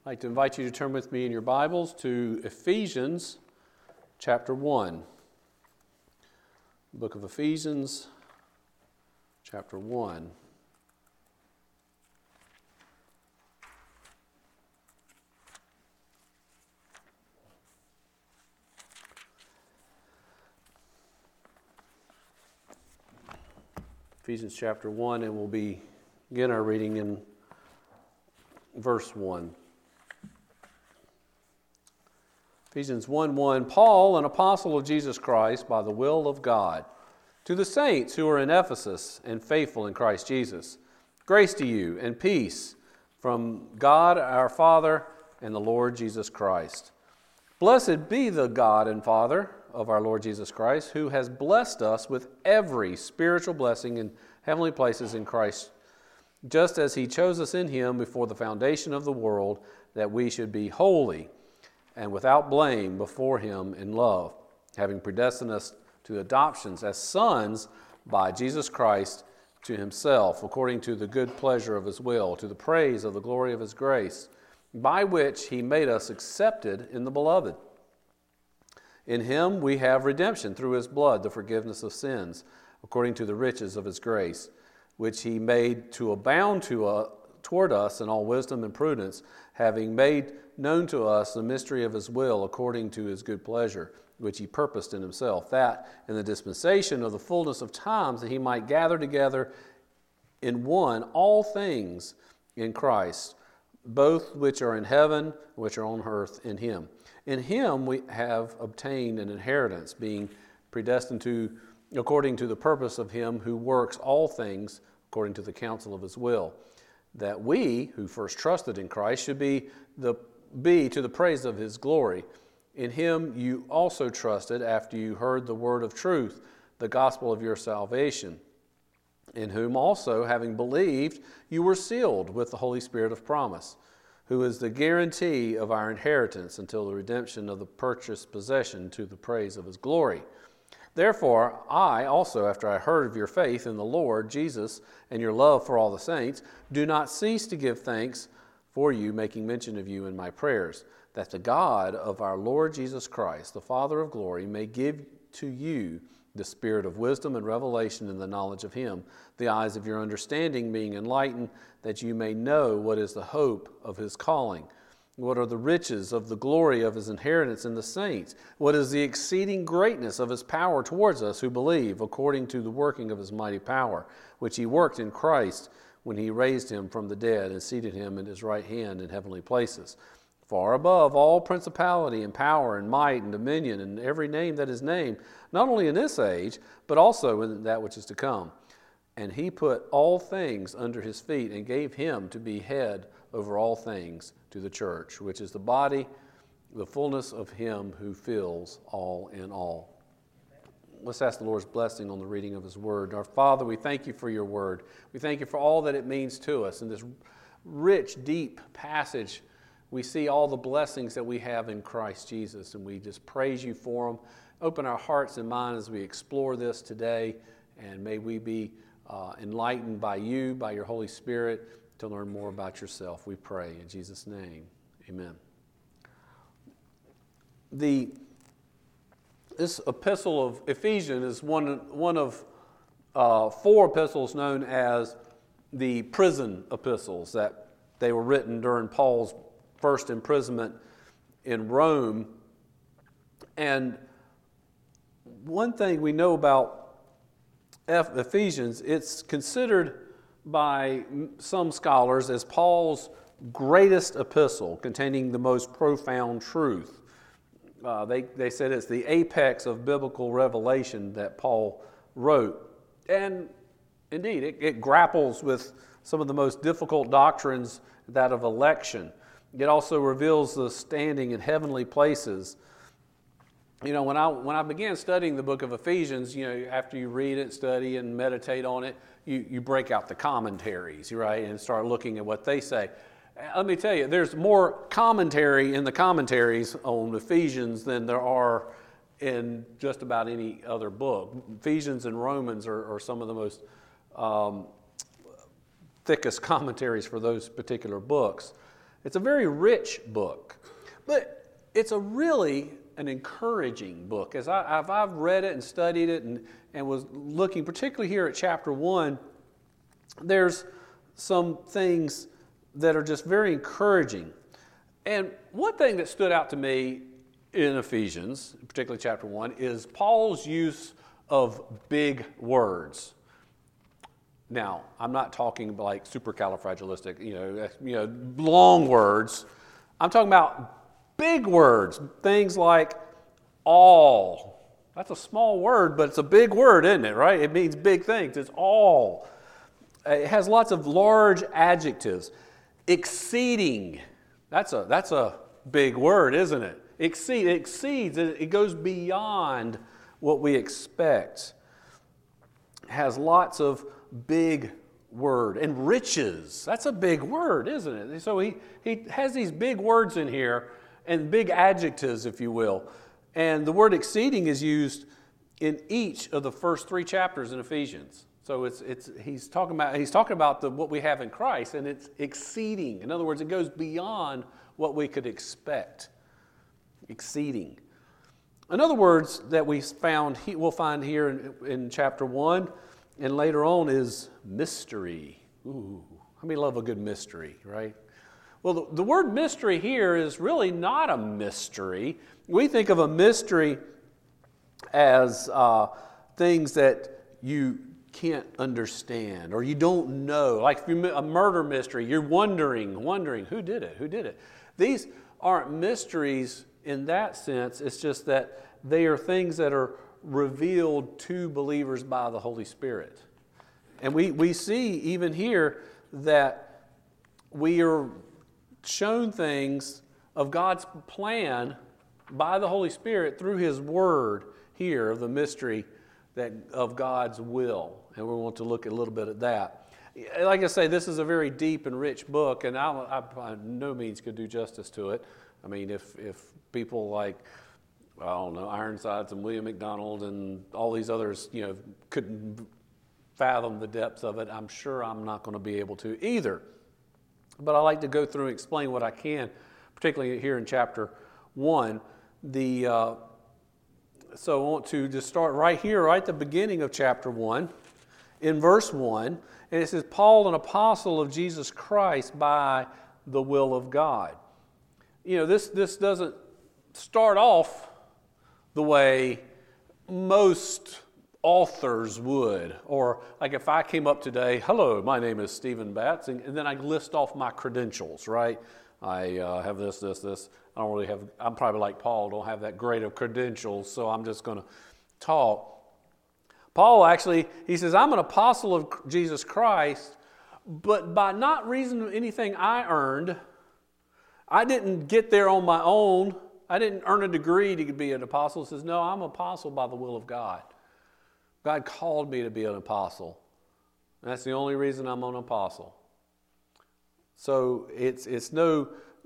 I'd like to invite you to turn with me in your Bibles to Ephesians chapter 1. The book of Ephesians chapter 1. Ephesians chapter 1, and we'll begin our reading in verse 1. Ephesians 1:1, Paul, an apostle of Jesus Christ, by the will of God, to the saints who are in Ephesus and faithful in Christ Jesus, grace to you and peace from God our Father and the Lord Jesus Christ. Blessed be the God and Father of our Lord Jesus Christ, who has blessed us with every spiritual blessing in heavenly places in Christ, just as he chose us in him before the foundation of the world, that we should be holy and without blame before him in love, having predestined us to adoptions as sons by Jesus Christ to himself, according to the good pleasure of his will, to the praise of the glory of his grace, by which he made us accepted in the beloved. In him we have redemption through his blood, the forgiveness of sins, according to the riches of his grace, which he made to abound toward us in all wisdom and prudence, having made known to us the mystery of his will according to his good pleasure, which he purposed in himself, that in the dispensation of the fullness of times that he might gather together in one all things in Christ, both which are in heaven, which are on earth in him. In him we have obtained an inheritance, being predestined to according to the purpose of him who works all things according to the counsel of his will, that we, who first trusted in Christ, should be to the praise of his glory. In him you also trusted after you heard the word of truth, the gospel of your salvation, in whom also, having believed, you were sealed with the Holy Spirit of promise, who is the guarantee of our inheritance until the redemption of the purchased possession to the praise of his glory. Therefore, I also, after I heard of your faith in the Lord Jesus and your love for all the saints, do not cease to give thanks for you, making mention of you in my prayers, that the God of our Lord Jesus Christ, the Father of glory, may give to you the spirit of wisdom and revelation in the knowledge of him, the eyes of your understanding being enlightened, that you may know what is the hope of his calling, what are the riches of the glory of his inheritance in the saints, what is the exceeding greatness of his power towards us who believe, according to the working of his mighty power, which he worked in Christ when he raised him from the dead and seated him at his right hand in heavenly places, far above all principality and power and might and dominion and every name that is named, not only in this age, but also in that which is to come. And he put all things under his feet and gave him to be head over all things to the church, which is the body, the fullness of him who fills all in all. Let's ask the Lord's blessing on the reading of his word. Our Father, we thank you for your word. We thank you for all that it means to us. In this rich, deep passage, we see all the blessings that we have in Christ Jesus, and we just praise you for them. Open our hearts and minds as we explore this today, and may we be enlightened by you, by your Holy Spirit, to learn more about yourself. We pray in Jesus' name. Amen. This epistle of Ephesians is one of four epistles known as the prison epistles, that they were written during Paul's first imprisonment in Rome. And one thing we know about Ephesians, it's considered by some scholars as Paul's greatest epistle, containing the most profound truth. They said it's the apex of biblical revelation that Paul wrote. And indeed, it grapples with some of the most difficult doctrines, that of election. It also reveals the standing in heavenly places. You know, when I began studying the book of Ephesians, you know, after you read it, study and meditate on it, you break out the commentaries, right, and start looking at what they say. Let me tell you, there's more commentary in the commentaries on Ephesians than there are in just about any other book. Ephesians and Romans are some of the most thickest commentaries for those particular books. It's a very rich book, but it's an encouraging book. As I've read it and studied it and was looking, particularly here at chapter 1, there's some things that are just very encouraging. And one thing that stood out to me in Ephesians, particularly chapter 1, is Paul's use of big words. Now, I'm not talking like supercalifragilistic, long words. I'm talking about big words, things like all. That's a small word, but it's a big word, isn't it, right? It means big things. It's all. It has lots of large adjectives. Exceeding. That's a big word, isn't it? It exceeds. It goes beyond what we expect. It has lots of big word. And riches, that's a big word, isn't it? So he has these big words in here and big adjectives, if you will. And the word exceeding is used in each of the first 3 chapters in Ephesians. So he's talking about what we have in Christ, and it's exceeding. In other words, it goes beyond what we could expect. Exceeding. Another words that we'll find here in chapter 1 and later on is mystery. Ooh, how many love a good mystery, right? Well, the word mystery here is really not a mystery. We think of a mystery as things that you can't understand or you don't know. Like a murder mystery, you're wondering, who did it? These aren't mysteries in that sense. It's just that they are things that are revealed to believers by the Holy Spirit. And we see even here that we are shown things of God's plan by the Holy Spirit through His Word here of the mystery of God's will. And we want to look a little bit at that. Like I say, this is a very deep and rich book, and I by no means could do justice to it. I mean, if people like, I don't know, Ironsides and William MacDonald and all these others, couldn't fathom the depths of it, I'm sure I'm not going to be able to either. But I like to go through and explain what I can, particularly here in chapter 1. So I want to just start right here, right at the beginning of chapter 1, in verse 1. And it says, Paul, an apostle of Jesus Christ by the will of God. This doesn't start off the way most authors would. Or like if I came up today, hello, my name is Stephen Batts, and then I list off my credentials, right? I have this. I don't really have, I'm probably like Paul, don't have that great of credentials, so I'm just going to talk. Paul actually, he says, I'm an apostle of Jesus Christ, but by not reason of anything I earned, I didn't get there on my own. I didn't earn a degree to be an apostle. He says, no, I'm an apostle by the will of God. God called me to be an apostle. And that's the only reason I'm an apostle. So it's no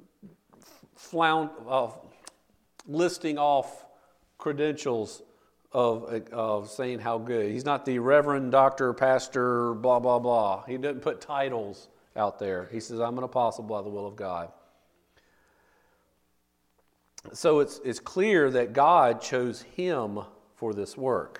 listing off credentials of saying how good. He's not the reverend, doctor, pastor, blah, blah, blah. He doesn't put titles out there. He says, I'm an apostle by the will of God. So it's clear that God chose him for this work.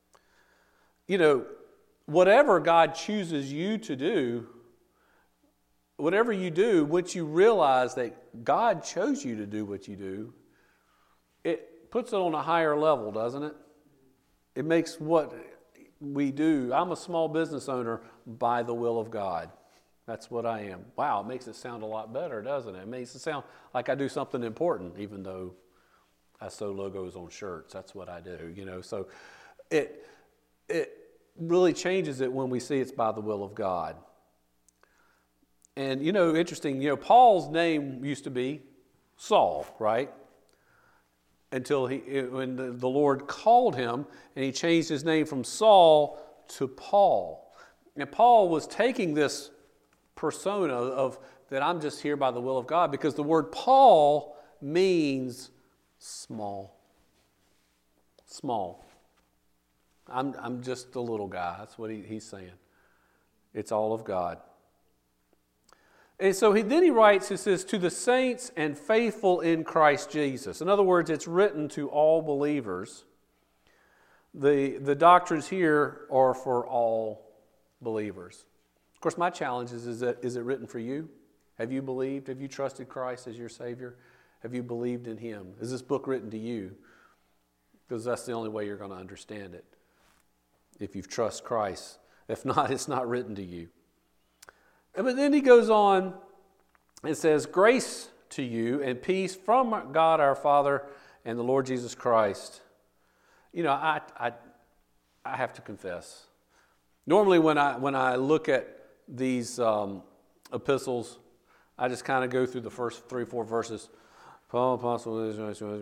Whatever God chooses you to do, whatever you do, once you realize that God chose you to do what you do, it puts it on a higher level, doesn't it? It makes what we do. I'm a small business owner by the will of God. That's what I am. Wow, it makes it sound a lot better, doesn't it? It makes it sound like I do something important, even though I sew logos on shirts. That's what I do, So it really changes it when we see it's by the will of God. And, interesting, Paul's name used to be Saul, right? Until when the Lord called him, and he changed his name from Saul to Paul. And Paul was taking this persona of that I'm just here by the will of God, because the word Paul means small. Small. I'm just a little guy. That's what he's saying. It's all of God. And so then he writes, he says, to the saints and faithful in Christ Jesus. In other words, it's written to all believers. The doctrines here are for all believers. Of course, my challenge is it written for you? Have you believed? Have you trusted Christ as your Savior? Have you believed in Him? Is this book written to you? Because that's the only way you're going to understand it. If you trust Christ. If not, it's not written to you. But then he goes on and says, grace to you and peace from God our Father and the Lord Jesus Christ. You know, I have to confess. Normally when I look at these epistles, I just kind of go through the first 3-4 verses. Paul, apostle,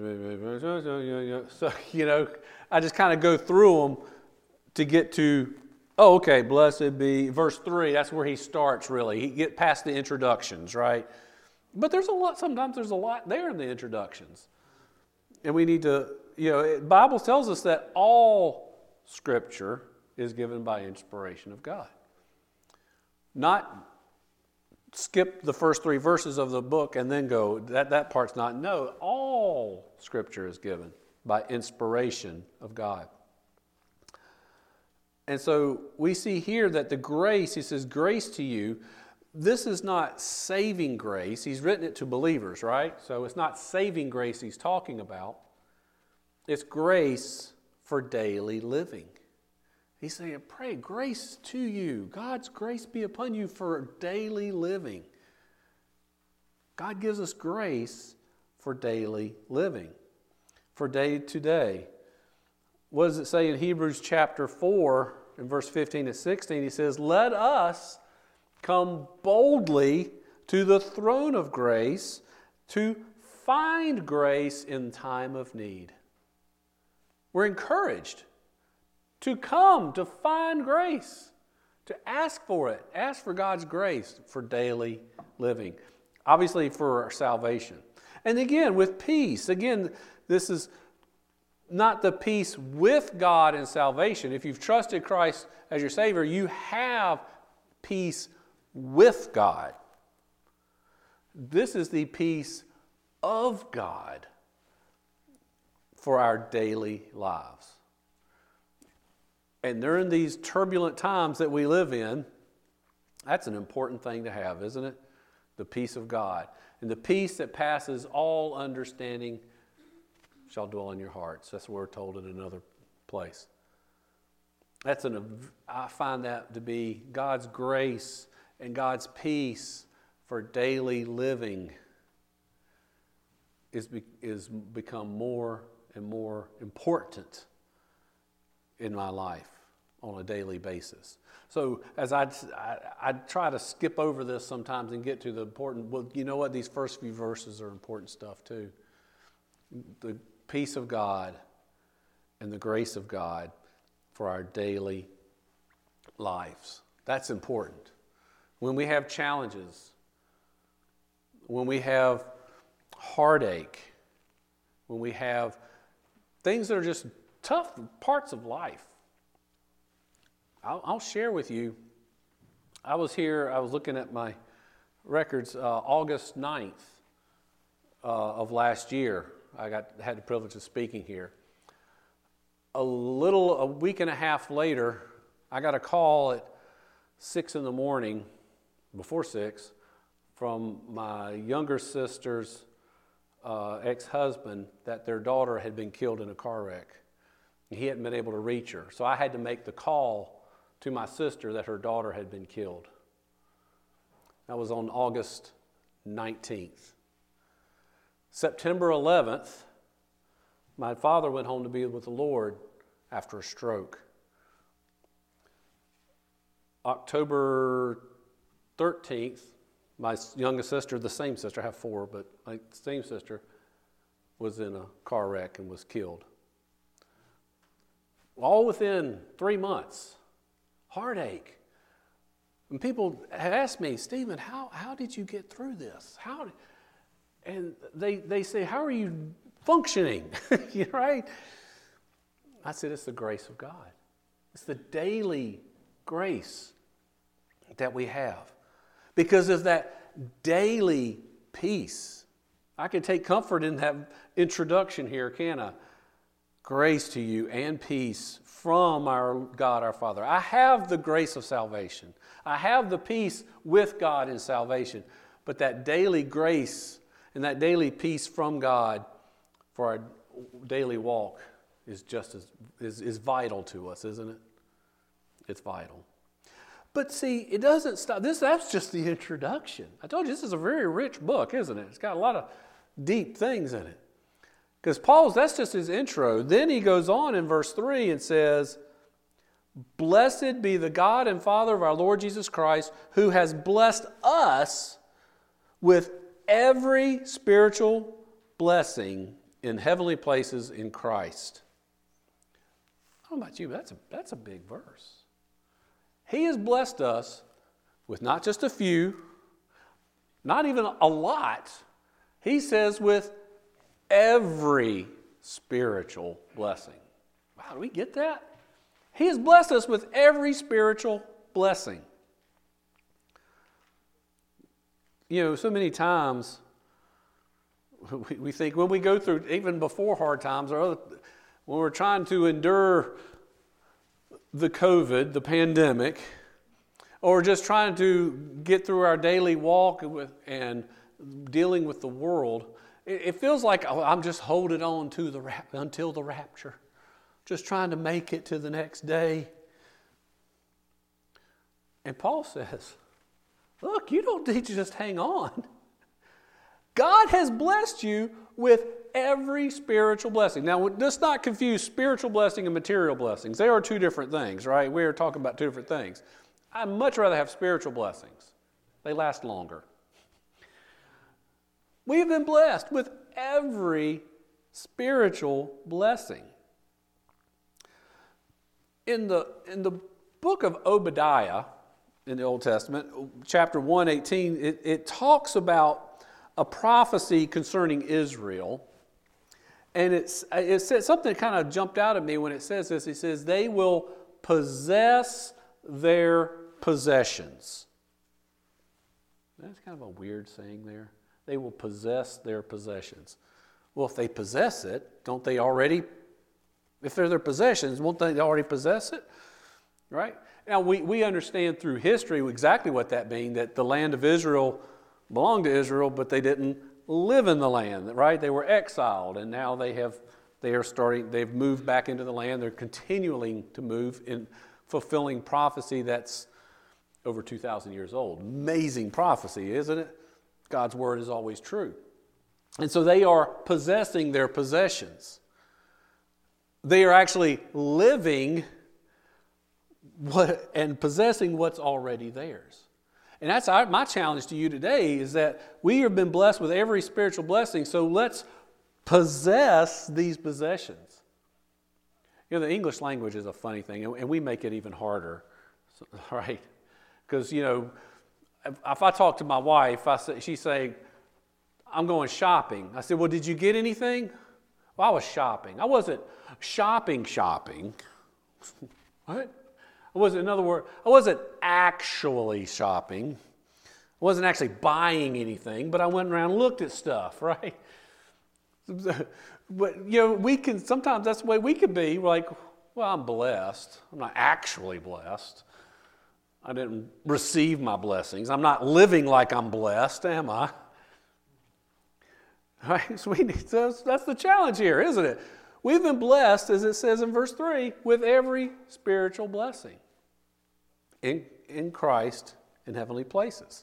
so, you know, I just kind of go through them to get to, oh, okay, blessed be, verse 3, that's where he starts really. He get past the introductions, right? But sometimes there's a lot there in the introductions. And we need to, you know, the Bible tells us that all Scripture is given by inspiration of God. Not skip the first 3 verses of the book and then go, that part's not. No, all Scripture is given by inspiration of God. And so we see here that the grace, he says, grace to you, this is not saving grace. He's written it to believers, right? So it's not saving grace he's talking about. It's grace for daily living. He's saying, pray grace to you. God's grace be upon you for daily living. God gives us grace for daily living, for day to day. What does it say in Hebrews chapter 4, in verse 15 and 16? He says, let us come boldly to the throne of grace to find grace in time of need. We're encouraged to come, to find grace, to ask for it. Ask for God's grace for daily living. Obviously for our salvation. And again, with peace. Again, this is not the peace with God in salvation. If you've trusted Christ as your Savior, you have peace with God. This is the peace of God for our daily lives. And during these turbulent times that we live in, that's an important thing to have, isn't it? The peace of God. And the peace that passes all understanding shall dwell in your hearts. That's what we're told in another place. I find that to be God's grace and God's peace for daily living is become more and more important in my life on a daily basis. So as I try to skip over this sometimes and get to the important, well, you know what? These first few verses are important stuff too. The peace of God and the grace of God for our daily lives. That's important. When we have challenges, when we have heartache, when we have things that are just tough parts of life. I'll share with you. I was looking at my records August 9th of last year. I had the privilege of speaking here. A week and a half later, I got a call at 6 in the morning, before 6, from my younger sister's ex-husband that their daughter had been killed in a car wreck. He hadn't been able to reach her. So I had to make the call to my sister that her daughter had been killed. That was on August 19th. September 11th, my father went home to be with the Lord after a stroke. October 13th, my youngest sister, the same sister, I have 4, but my same sister was in a car wreck and was killed. All within 3 months. Heartache. And people ask me, Stephen, how did you get through this? And they say, how are you functioning? Right? I said, it's the grace of God. It's the daily grace that we have. Because of that daily peace. I can take comfort in that introduction here, can I? Grace to you and peace from our God our Father. I have the grace of salvation. I have the peace with God in salvation. But that daily grace and that daily peace from God for our daily walk is just is vital to us, isn't it? It's vital. But see, it doesn't stop. That's just the introduction. I told you this is a very rich book, isn't it? It's got a lot of deep things in it. Because that's just his intro. Then he goes on in verse 3 and says, "Blessed be the God and Father of our Lord Jesus Christ, who has blessed us with every spiritual blessing in heavenly places in Christ." I don't know about you, but that's a big verse. He has blessed us with not just a few, not even a lot. He says with every spiritual blessing. Wow, do we get that? He has blessed us with every spiritual blessing. You know, so many times we think when we go through, even before hard times, or when we're trying to endure the COVID, the pandemic, or just trying to get through our daily walk and dealing with the world, it feels like I'm just holding on to until the rapture, just trying to make it to the next day. And Paul says, look, you don't need to just hang on. God has blessed you with every spiritual blessing. Now, let's not confuse spiritual blessing and material blessings. They are two different things, right? We are talking about two different things. I'd much rather have spiritual blessings. They last longer. We have been blessed with every spiritual blessing. In the book of Obadiah, in the Old Testament, chapter 1:18, it talks about a prophecy concerning Israel. And it said something that kind of jumped out at me when it says this. It says, they will possess their possessions. That's kind of a weird saying there. They will possess their possessions. Well, if they possess it, don't they already, if they're their possessions, won't they already possess it? Right? Now, we understand through history exactly what that means, that the land of Israel belonged to Israel, but they didn't live in the land, right? They were exiled, and now they've moved back into the land. They're continuing to move in fulfilling prophecy that's over 2,000 years old. Amazing prophecy, isn't it? God's word is always true. And so they are possessing their possessions. They are actually living and possessing what's already theirs. And that's my challenge to you today, is that we have been blessed with every spiritual blessing, so let's possess these possessions. You know, the English language is a funny thing, and we make it even harder, right? Because, you know, if I talk to my wife, she's saying, I'm going shopping. I said, well, did you get anything? Well, I was shopping. I wasn't shopping. What? In other words, I wasn't actually shopping. I wasn't actually buying anything, but I went around and looked at stuff, right? But, you know, sometimes that's the way we could be. We're like, well, I'm blessed. I'm not actually blessed. I didn't receive my blessings. I'm not living like I'm blessed, am I? Right? So that's the challenge here, isn't it? We've been blessed, as it says in verse 3, with every spiritual blessing in Christ in heavenly places.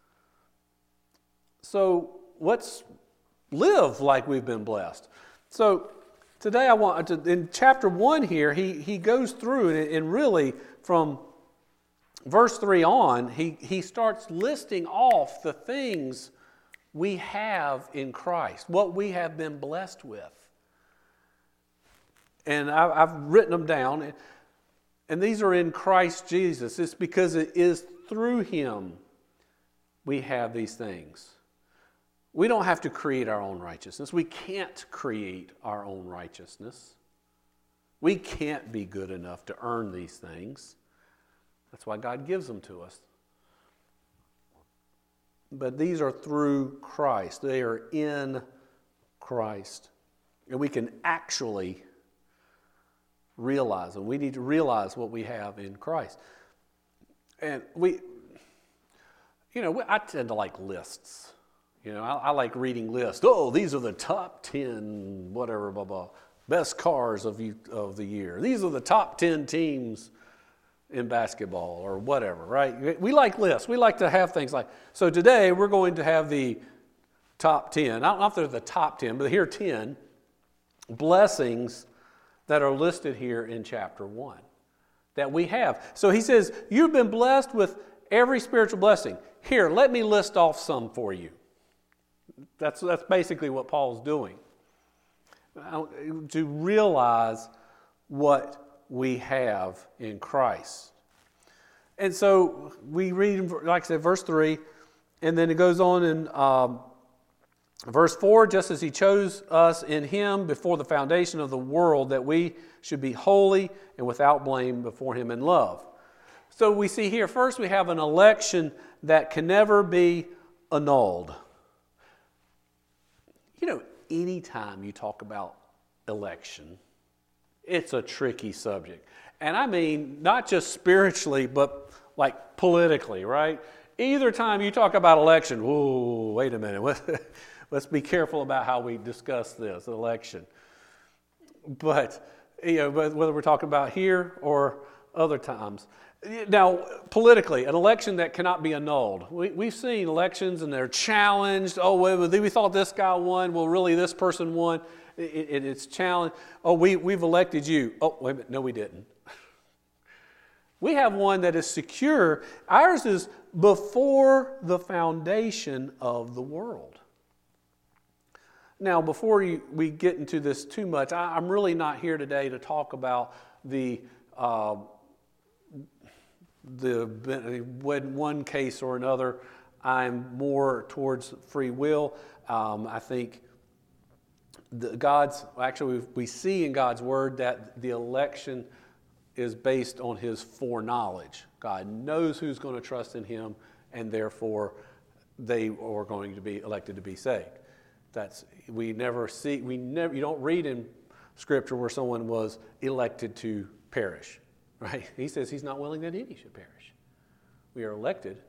So let's live like we've been blessed. So today I want to, in chapter 1 here, he goes through it, and really from verse 3 on, he starts listing off the things we have in Christ, what we have been blessed with. And I've written them down, and these are in Christ Jesus. It's because it is through Him we have these things. We don't have to create our own righteousness. We can't create our own righteousness. We can't be good enough to earn these things. That's why God gives them to us. But these are through Christ. They are in Christ. And we can actually realize, and we need to realize what we have in Christ. And I tend to like lists. I like reading lists. Oh, these are the top 10, whatever, blah, blah, best cars of the year. These are the top 10 teams in basketball or whatever, right? We like lists. We like to have things like, so today we're going to have the top 10. I don't know if they're the top 10, but here are 10 blessings that are listed here in chapter 1 that we have. So he says, you've been blessed with every spiritual blessing. Here, let me list off some for you. That's basically what Paul's doing. To realize what we have in Christ. And so we read, like I said, verse 3, and then it goes on in verse 4, just as he chose us in him before the foundation of the world, that we should be holy and without blame before him in love. So we see here, first we have an election that can never be annulled. Anytime you talk about election, it's a tricky subject. And I mean, not just spiritually, but like politically, right? Either time you talk about election, whoa, wait a minute. Let's be careful about how we discuss this election. But whether we're talking about here or other times. Now, politically, an election that cannot be annulled. We've seen elections and they're challenged. Oh, we thought this guy won. Well, really, this person won. It's challenged. Oh, we've elected you. Oh, wait a minute. No, we didn't. We have one that is secure. Ours is before the foundation of the world. Now, before we get into this too much, I'm really not here today to talk about the one case or another. I'm more towards free will. I think we see in God's word that the election is based on his foreknowledge. God knows who's going to trust in him, and therefore they are going to be elected to be saved. You don't read in Scripture where someone was elected to perish, right? He says he's not willing that any should perish. We are elected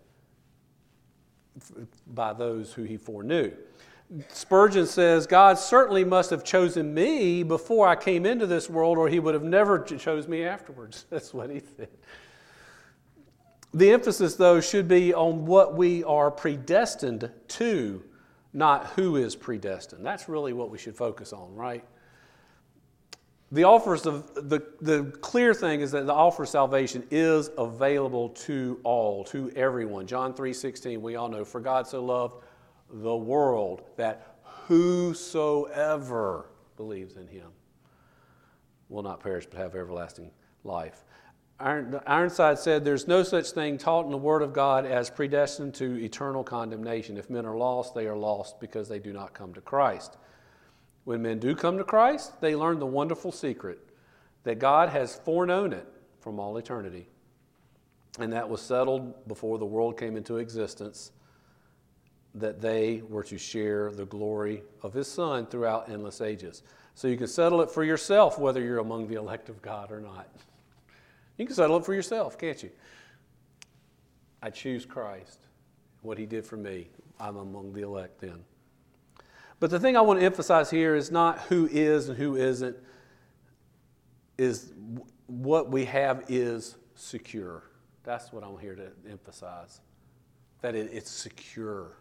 by those who he foreknew. Spurgeon says, God certainly must have chosen me before I came into this world, or he would have never chose me afterwards. That's what he said. The emphasis, though, should be on what we are predestined to, not who is predestined. That's really what we should focus on, right? The offers of the clear thing is that the offer of salvation is available to all, to everyone. John 3:16, we all know, for God so loved the world that whosoever believes in him will not perish but have everlasting life. Ironside said, there's no such thing taught in the Word of God as predestined to eternal condemnation. If men are lost, they are lost because they do not come to Christ. When men do come to Christ, they learn the wonderful secret that God has foreknown it from all eternity. And that was settled before the world came into existence, that they were to share the glory of his Son throughout endless ages. So you can settle it for yourself whether you're among the elect of God or not. You can settle it for yourself, can't you? I choose Christ. What he did for me, I'm among the elect then. But the thing I want to emphasize here is not who is and who isn't, is what we have is secure. That's what I'm here to emphasize, that it's secure.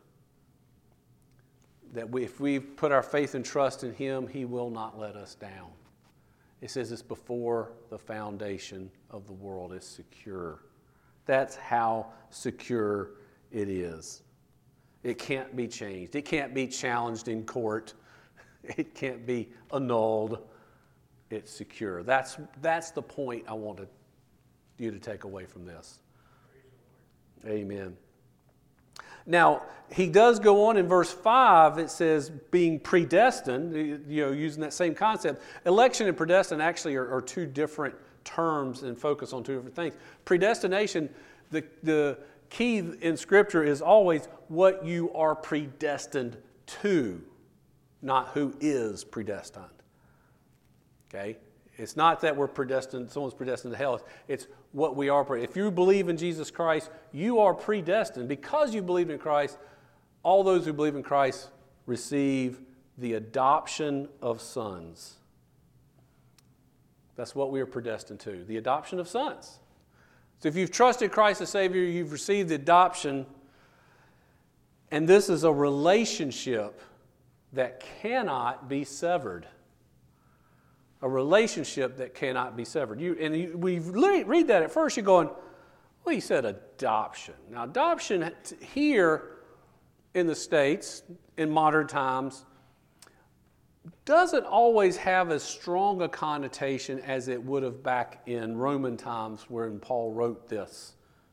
That if we put our faith and trust in him, he will not let us down. It says it's before the foundation of the world is secure. That's how secure it is. It can't be changed. It can't be challenged in court. It can't be annulled. It's secure. That's the point I want you to take away from this. Amen. Now, he does go on in verse 5, it says being predestined, using that same concept. Election and predestined actually are two different terms and focus on two different things. Predestination, key in Scripture is always what you are predestined to, not who is predestined. Okay? It's not that we're predestined, someone's predestined to hell. It's what we are. If you believe in Jesus Christ, you are predestined. Because you believe in Christ, all those who believe in Christ receive the adoption of sons. That's what we are predestined to, the adoption of sons. So if you've trusted Christ as Savior, you've received the adoption. And this is a relationship that cannot be severed. A relationship that cannot be severed. We read that at first, you're going, well, he said adoption. Now, adoption here in the States, in modern times, doesn't always have as strong a connotation as it would have back in Roman times when Paul wrote this.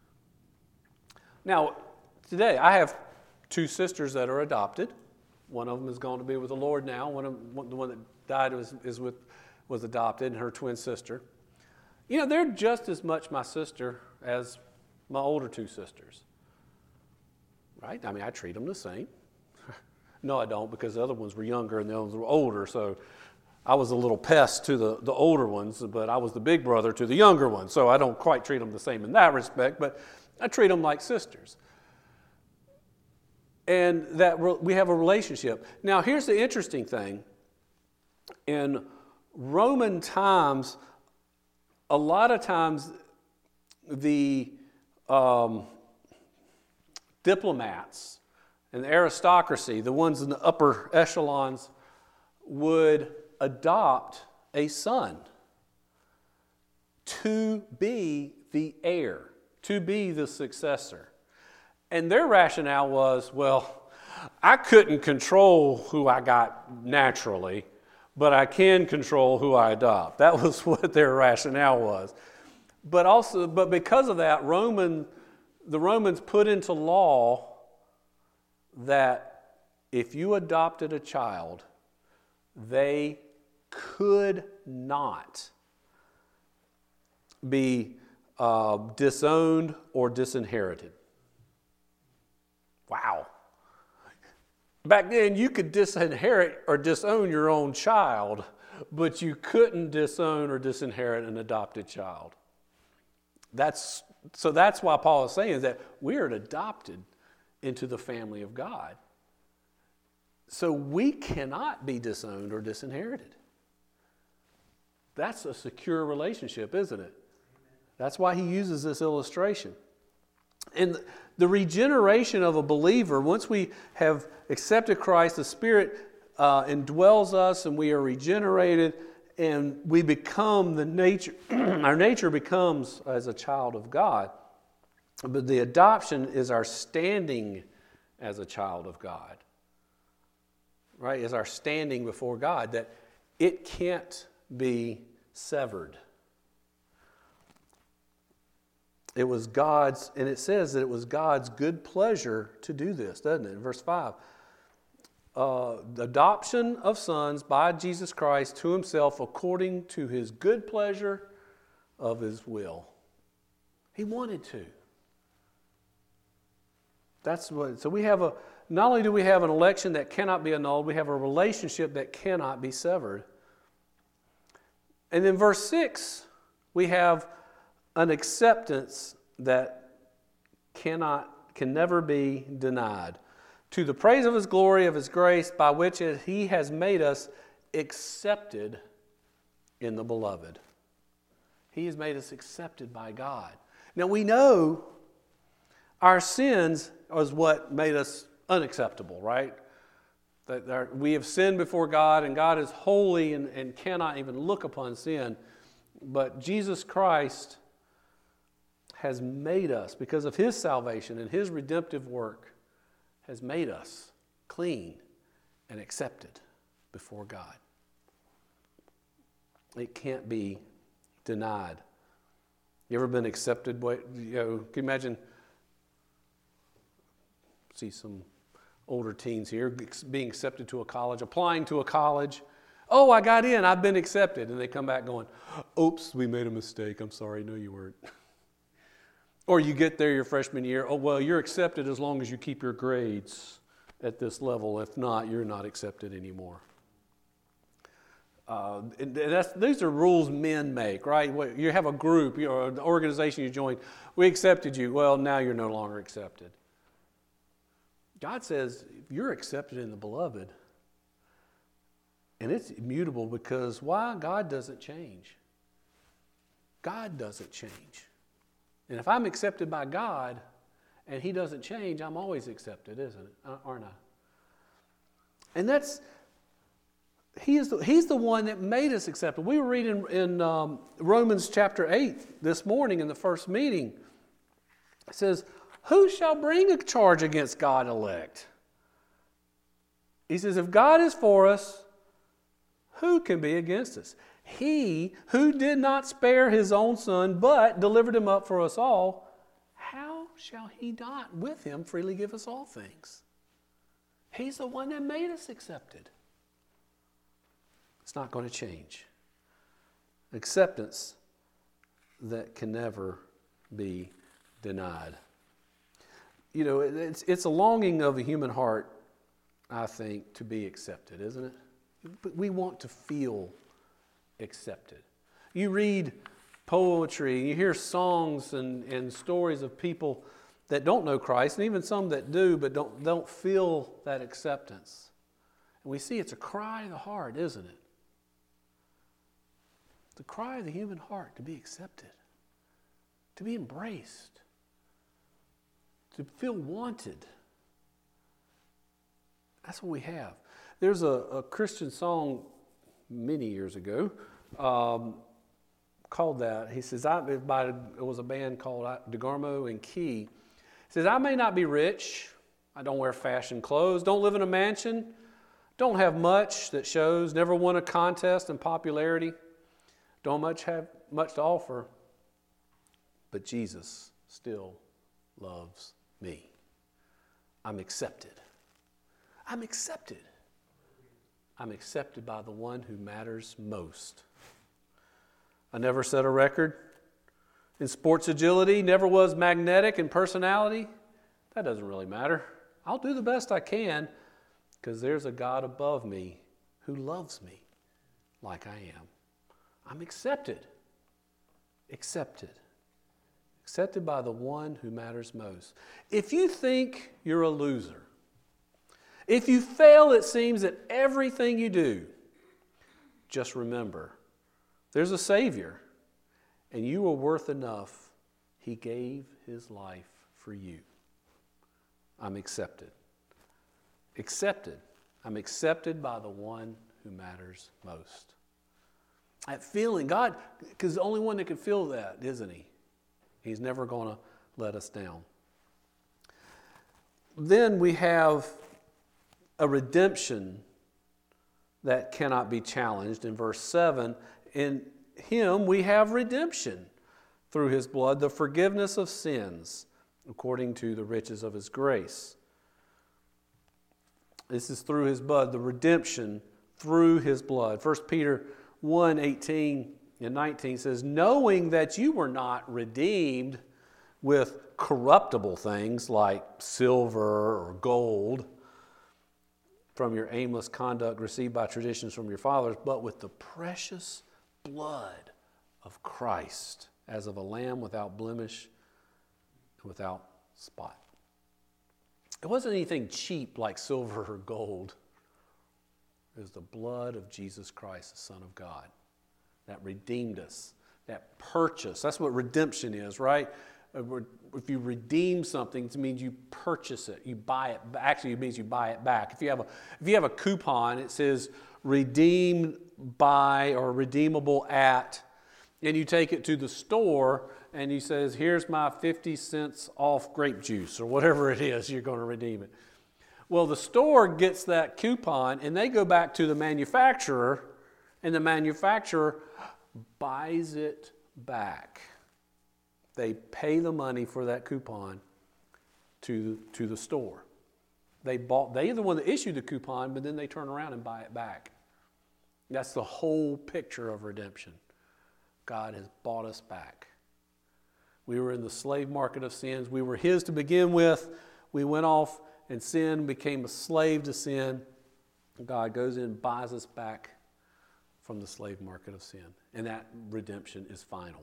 Now, today, I have 2 sisters that are adopted. One of them is going to be with the Lord now. The one that died was adopted, and her twin sister. You know, they're just as much my sister as my older 2 sisters. Right? I mean, I treat them the same. No, I don't, because the other ones were younger and the others were older, so I was a little pest to the older ones, but I was the big brother to the younger ones, so I don't quite treat them the same in that respect, but I treat them like sisters. And that we have a relationship. Now, here's the interesting thing. In Roman times, a lot of times the diplomats and the aristocracy, the ones in the upper echelons, would adopt a son to be the heir, to be the successor. And their rationale was, well, I couldn't control who I got naturally, but I can control who I adopt. That was what their rationale was. But because of that, the Romans put into law that if you adopted a child, they could not be disowned or disinherited. Wow. Back then, you could disinherit or disown your own child, but you couldn't disown or disinherit an adopted child. That's why Paul is saying that we are adopted into the family of God. So we cannot be disowned or disinherited. That's a secure relationship, isn't it? That's why he uses this illustration. And the regeneration of a believer, once we have accepted Christ, the Spirit indwells us and we are regenerated and we become the nature, our nature becomes as a child of God. But the adoption is our standing as a child of God. Right? Is our standing before God, that it can't be severed. It was God's, and it says that it was God's good pleasure to do this, doesn't it? In verse 5. The adoption of sons by Jesus Christ to himself according to his good pleasure of his will. He wanted to. So we have not only do we have an election that cannot be annulled, we have a relationship that cannot be severed. And then verse 6, we have an acceptance that can never be denied. To the praise of his glory, of his grace, by which he has made us accepted in the beloved. He has made us accepted by God. Now we know our sins is what made us unacceptable, right? That we have sinned before God, and God is holy and cannot even look upon sin. But Jesus Christ has made us, because of his salvation and his redemptive work, has made us clean and accepted before God. It can't be denied. You ever been accepted? Can you imagine? See some older teens here being accepted to a college, applying to a college. Oh, I got in. I've been accepted. And they come back going, oops, we made a mistake. I'm sorry. No, you weren't. Or you get there your freshman year, oh, well, you're accepted as long as you keep your grades at this level. If not, you're not accepted anymore. These are rules men make, right? You have a group, or an organization you join. We accepted you. Well, now you're no longer accepted. God says you're accepted in the beloved. And it's immutable because why? God doesn't change. God doesn't change. And if I'm accepted by God and He doesn't change, I'm always accepted, isn't it? Aren't I? And He's the one that made us accepted. We were reading in Romans chapter 8 this morning in the first meeting. It says, who shall bring a charge against God elect? He says, if God is for us, who can be against us? He who did not spare His own Son, but delivered Him up for us all, how shall He not with Him freely give us all things? He's the one that made us accepted. It's not going to change. Acceptance that can never be denied. You know, it's a longing of the human heart, I think, to be accepted, isn't it? But we want to feel accepted. You read poetry, you hear songs and stories of people that don't know Christ, and even some that do, but don't feel that acceptance. And we see it's a cry of the heart, isn't it? The cry of the human heart to be accepted, to be embraced, to feel wanted. That's what we have. There's a Christian song many years ago called that. He says, it was a band called DeGarmo and Key. He says, I may not be rich. I don't wear fashion clothes. Don't live in a mansion. Don't have much that shows. Never won a contest in popularity. Don't have much to offer. But Jesus still loves me. I'm accepted. I'm accepted. I'm accepted by the one who matters most. I never set a record in sports agility, never was magnetic in personality. That doesn't really matter. I'll do the best I can because there's a God above me who loves me like I am. I'm accepted. Accepted. Accepted by the one who matters most. If you think you're a loser, if you fail, it seems, at everything you do, just remember, there's a Savior, and you are worth enough. He gave His life for you. I'm accepted. Accepted. I'm accepted by the one who matters most. That feeling, God, because the only one that can feel that, isn't He? He's never going to let us down. Then we have a redemption that cannot be challenged. In verse 7, in Him we have redemption through His blood, the forgiveness of sins, according to the riches of His grace. This is through His blood, the redemption through His blood. 1 Peter 1:18 and 19 says, knowing that you were not redeemed with corruptible things like silver or gold from your aimless conduct received by traditions from your fathers, but with the precious blood of Christ, as of a lamb without blemish and without spot. It wasn't anything cheap like silver or gold. It was the blood of Jesus Christ, the Son of God, that redeemed us, that purchased. That's what redemption is, right? If you redeem something, it means you purchase it. You buy it. Actually, it means you buy it back. If you have a coupon, it says redeemed by or redeemable at, and you take it to the store and he says, here's my 50 cents off grape juice or whatever it is you're going to redeem it. Well, the store gets that coupon and they go back to the manufacturer, and the manufacturer buys it back. They pay the money for that coupon to the they're the one that issued the coupon, but then they turn around and buy it back. That's the whole picture of redemption. God has bought us back. We were in the slave market of sins. We were his to begin with. We went off and sin, became a slave to sin. God goes in and buys us back from the slave market of sin. And that redemption is final.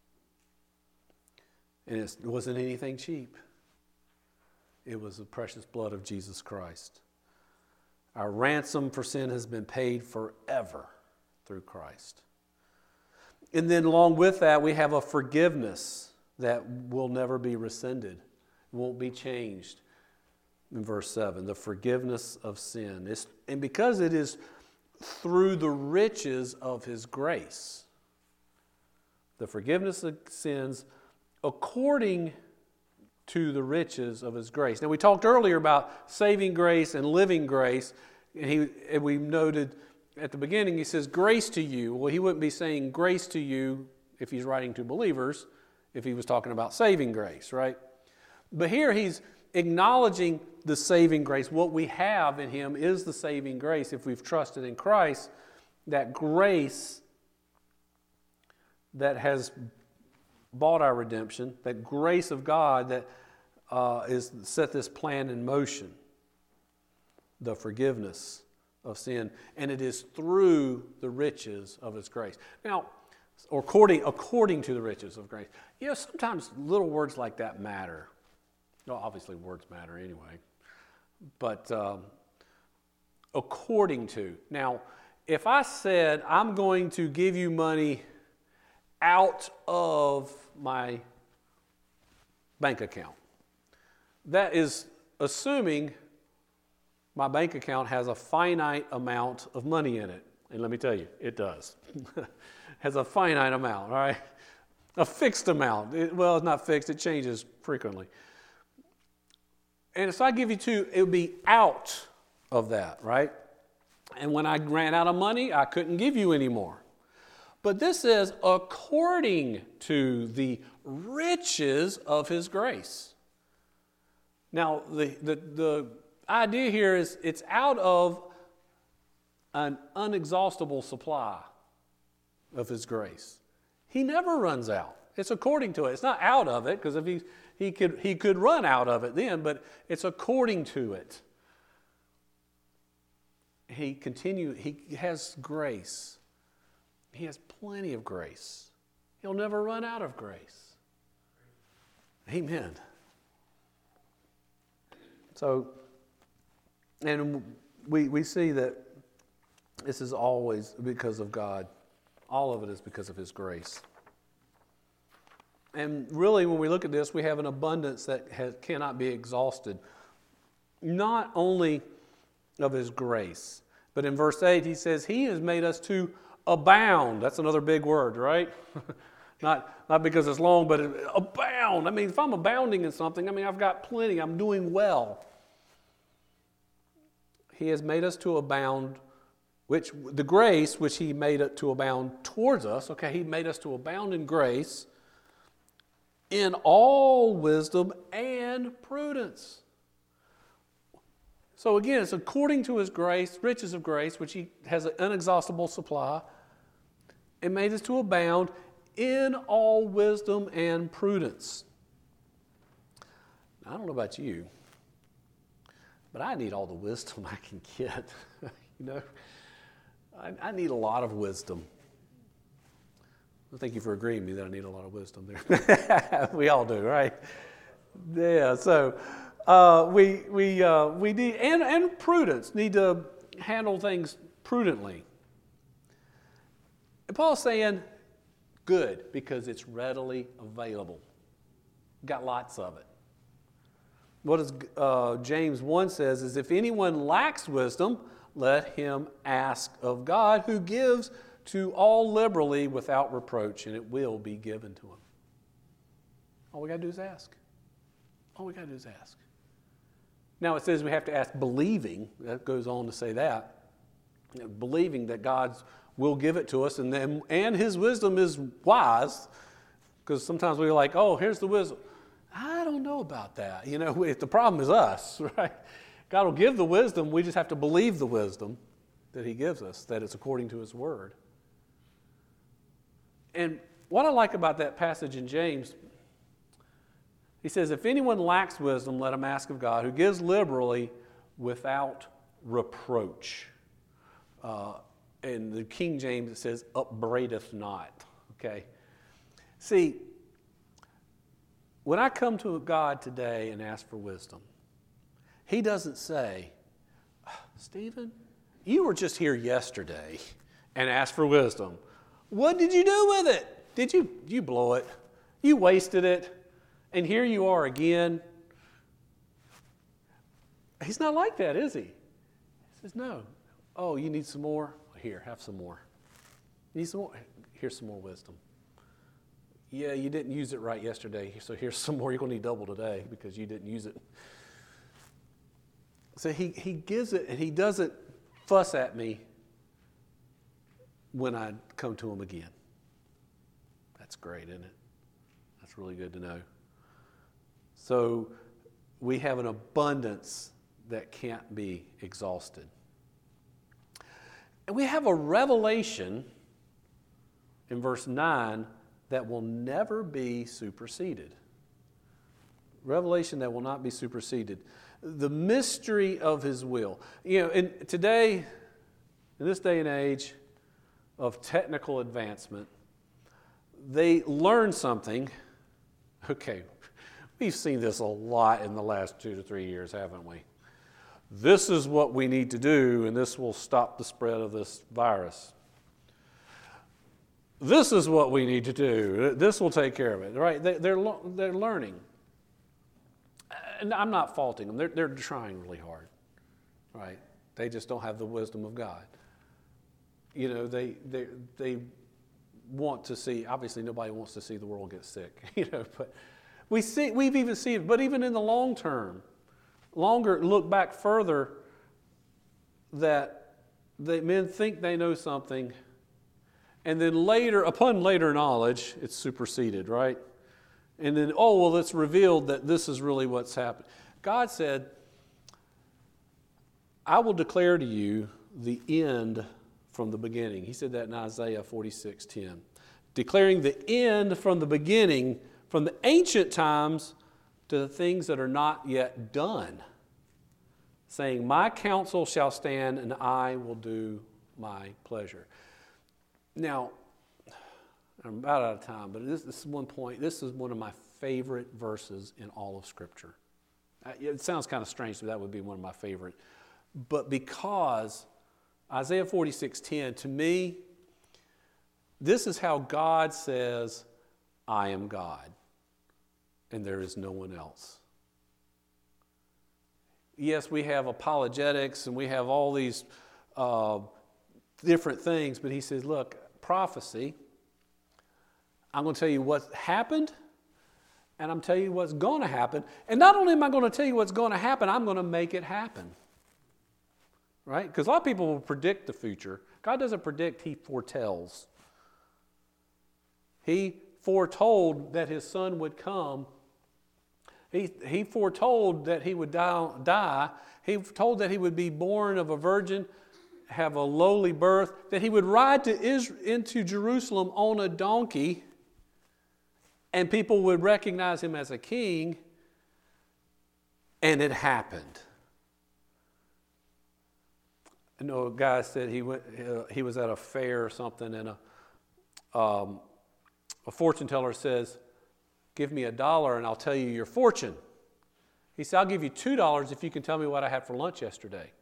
And it wasn't anything cheap. It was the precious blood of Jesus Christ. Our ransom for sin has been paid forever through Christ. And then along with that, we have a forgiveness that will never be rescinded, won't be changed. In verse 7, the forgiveness of sin. And because it is through the riches of His grace, the forgiveness of sins according to the riches of His grace. Now, we talked earlier about saving grace and living grace, and we noted at the beginning, he says, grace to you. Well, he wouldn't be saying grace to you if he's writing to believers, if he was talking about saving grace, right? But here he's acknowledging the saving grace. What we have in Him is the saving grace if we've trusted in Christ, that grace that has bought our redemption, that grace of God that is set this plan in motion, the forgiveness of sin, and it is through the riches of His grace. Now, or according to the riches of grace. You know, sometimes little words like that matter. Well, obviously words matter anyway. But according to. Now, if I said, I'm going to give you money out of my bank account, that is assuming my bank account has a finite amount of money in it. And let me tell you, it does. Has a finite amount, all right? A fixed amount. Well, it's not fixed. It changes frequently. And so I give you two, it would be out of that, right? And when I ran out of money, I couldn't give you any more. But this says, according to the riches of His grace. Now, the idea here is it's out of an unexhaustible supply of His grace. He never runs out. It's according to it. It's not out of it, because if he could run out of it then, but it's according to it. He has grace. He has plenty of grace. He'll never run out of grace. Amen. So, and we see that this is always because of God. All of it is because of His grace. And really, when we look at this, we have an abundance that cannot be exhausted. Not only of His grace, but in verse 8 he says, He has made us to abound. That's another big word, right? Not because it's long, but abound. I mean, if I'm abounding in something, I mean, I've got plenty. I'm doing well. He has made us to abound, which the grace which He made it to abound towards us. Okay, He made us to abound in grace, in all wisdom and prudence. So again, it's according to His grace, riches of grace, which He has an inexhaustible supply. It made us to abound in all wisdom and prudence. Now, I don't know about you, but I need all the wisdom I can get. You know, I need a lot of wisdom. Well, thank you for agreeing with me that I need a lot of wisdom there. We all do, right? Yeah. So we need and prudence. Need to handle things prudently. And Paul's saying, good, because it's readily available. Got lots of it. What does James 1 says is, if anyone lacks wisdom, let him ask of God, who gives to all liberally without reproach, and it will be given to him. All we got to do is ask. All we got to do is ask. Now it says we have to ask believing. That goes on to say that. Believing that God will give it to us, and His wisdom is wise, because sometimes we're like, oh, here's the wisdom. I don't know about that. You know, if the problem is us, right? God will give the wisdom. We just have to believe the wisdom that He gives us, that it's according to His Word. And what I like about that passage in James, He says, if anyone lacks wisdom, let him ask of God, who gives liberally without reproach. In the King James, it says, upbraideth not. Okay? See, when I come to God today and ask for wisdom, He doesn't say, Stephen, you were just here yesterday and asked for wisdom. What did you do with it? Did you blow it? You wasted it. And here you are again. He's not like that, is he? He says, no. Oh, you need some more? Here, have some more. You need some more? Here's some more wisdom. Yeah, you didn't use it right yesterday, so here's some more. You're going to need double today because you didn't use it. So he gives it, and he doesn't fuss at me when I come to him again. That's great, isn't it? That's really good to know. So we have an abundance that can't be exhausted. And we have a revelation in verse 9 that will never be superseded. Revelation that will not be superseded. The mystery of His will. You know, in this day and age of technical advancement, they learn something. Okay, we've seen this a lot in the last 2 to 3 years, haven't we? This is what we need to do, and this will stop the spread of this virus. This is what we need to do. This will take care of it, right? They're learning. And I'm not faulting them. They're trying really hard, right? They just don't have the wisdom of God. You know, they want to see. Obviously, nobody wants to see the world get sick. You know, but we've even seen it. But even in the long term, look back further, that men think they know something, and then upon later knowledge, it's superseded, right? And then, it's revealed that this is really what's happened. God said, I will declare to you the end from the beginning. He said that in Isaiah 46:10. Declaring the end from the beginning, from the ancient times to the things that are not yet done. Saying, my counsel shall stand and I will do my pleasure. Now, I'm about out of time, but this is one point. This is one of my favorite verses in all of Scripture. It sounds kind of strange, but that would be one of my favorite. But because Isaiah 46:10, to me, this is how God says, I am God, and there is no one else. Yes, we have apologetics, and we have all these different things, but he says, look, prophecy, I'm going to tell you what happened, and I'm telling you what's going to happen. And not only am I going to tell you what's going to happen, I'm going to make it happen. Right? Because a lot of people will predict the future. God doesn't predict, He foretells. He foretold that His Son would come. He foretold that He would die. He told that He would be born of a virgin, have a lowly birth, that He would ride into Jerusalem on a donkey, and people would recognize Him as a king, and it happened. I know a guy said he was at a fair or something, and a fortune teller says, give me $1 and I'll tell you your fortune. He said, I'll give you $2 if you can tell me what I had for lunch yesterday.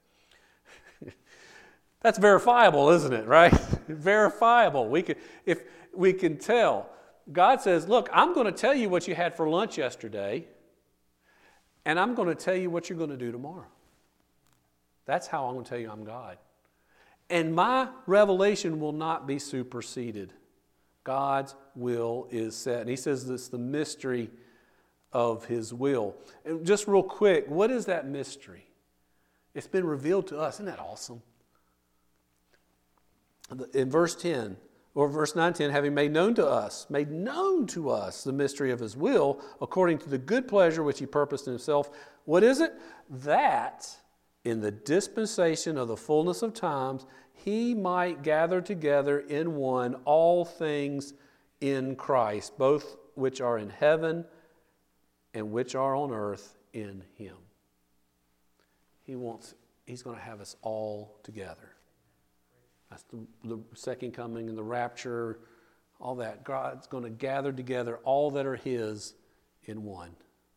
That's verifiable, isn't it, right? Verifiable. If we can tell. God says, look, I'm going to tell you what you had for lunch yesterday, and I'm going to tell you what you're going to do tomorrow. That's how I'm going to tell you I'm God. And my revelation will not be superseded. God's will is set. And He says it's the mystery of His will. And just real quick, what is that mystery? It's been revealed to us. Isn't that awesome? In verse 10, or verse 9-10, having made known to us the mystery of His will, according to the good pleasure which He purposed in Himself. What is it? That in the dispensation of the fullness of times, He might gather together in one all things in Christ, both which are in heaven and which are on earth in him. He's going to have us all together. That's the second coming and the rapture, all that. God's going to gather together all that are his in one.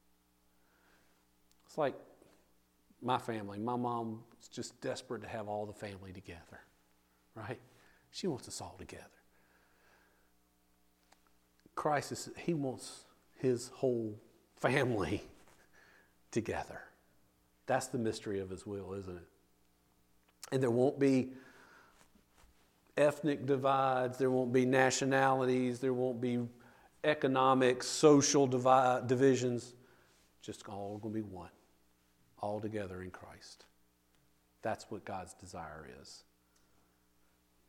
It's like my family. My mom is just desperate to have all the family together, right? She wants us all together. Christ, he wants his whole family together. That's the mystery of his will, isn't it? And there won't be ethnic divides, there won't be nationalities, there won't be economic, social divisions. Just all going to be one, all together in Christ. That's what God's desire is.